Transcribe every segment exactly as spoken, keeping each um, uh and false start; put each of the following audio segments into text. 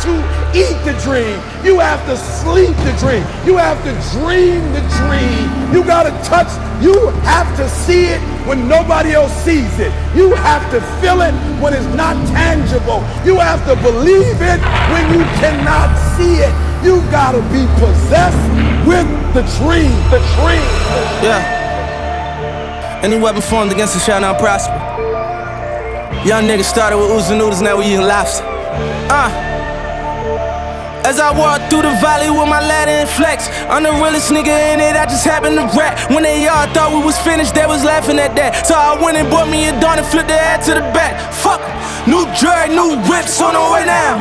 to eat the dream. You have to sleep the dream. You have to dream the dream. You gotta touch, you have to see it when nobody else sees it. You have to feel it when it's not tangible. You have to believe it when you cannot see it. You gotta be possessed with the dream. The dream. Yeah. Any weapon formed against us shall not prosper. Young niggas started with oozing noodles, now we eating lobster. Uh. As I walk through the valley with my ladder and flex, I'm the realest nigga in it, I just happened to rap. When they all thought we was finished, they was laughing at that. So I went and bought me a dawn and flipped the head to the back. Fuck, new jury, new whips on the way now.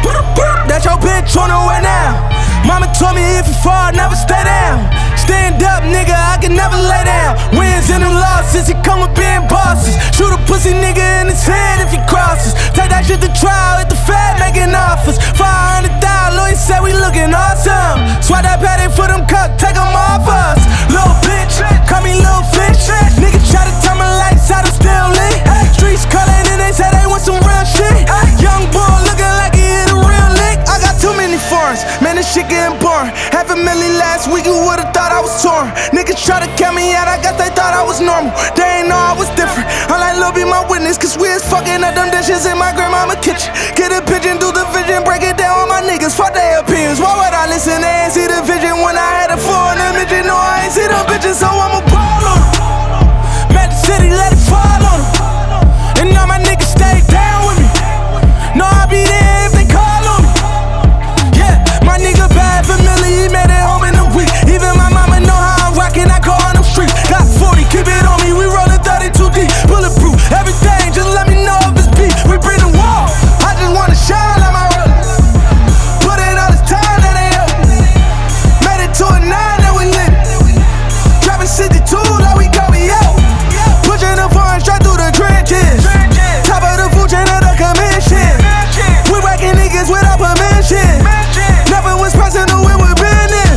That's your bitch on the way now. Mama told me if you fall, never stay down. Stand up, nigga, I can never lay down. Wins and them losses, he come with being bosses. Shoot a pussy nigga in his head if he crosses. Take that shit to trial at the Fed, making offers. five hundred thousand, lawyer said we looking awesome. Swat that patty for them cups, take them off us. Little bitch, call me little fish. Niggas try to turn my lights out, I'm still lit. Streets calling and they say they want some real shit. Young boy looking like he hit a real lick. I got too many foreigns, man, this shit getting boring. Half a million last week, you would've thought I was torn. Niggas try to count me out, I guess they thought I was normal. They ain't know I was different. I'm like, Lil' be my witness, cause we is fucking up them dishes in my grandmama kitchen. Get a pigeon, do the vision, break it down with my niggas. Fuck their opinions, why would I listen? They ain't see the vision when I had a foreign image. You know I ain't see them bitches, so I'ma ball on them. Met the city, let it fall on them. And all my niggas stay down with me. No, I be there if they call on me. Yeah, my nigga bad familiar, he made it home in a week. Even my mama know how I'm rockin', I call on them streets. Got forty, keep it on me, we rollin' thirty-two deep. Bulletproof, everything, just let me know if it's beat. We bring the wall, I just wanna shine like my road. Put in all this time that they up. Made it to a nine that we lit. Dropping sixty-two like we go, we out. Pushing the foreign straight through the trenches. Top of the food chain of the commission. We whacking niggas without permission. Never was personal, it was business.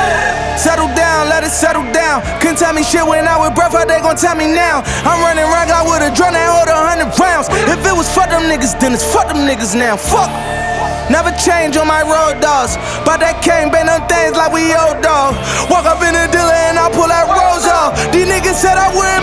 Settle down, let it settle down. Couldn't tell me shit when I was breath, how they gon' tell me now? I'm running around like with a drum that hold a hundred rounds. If it was fuck them niggas, then it's fuck them niggas now. Fuck. Never change on my road dogs. But that can't been them things like we old dog. Walk up in the dealer and I pull that rose off. These niggas said I wouldn't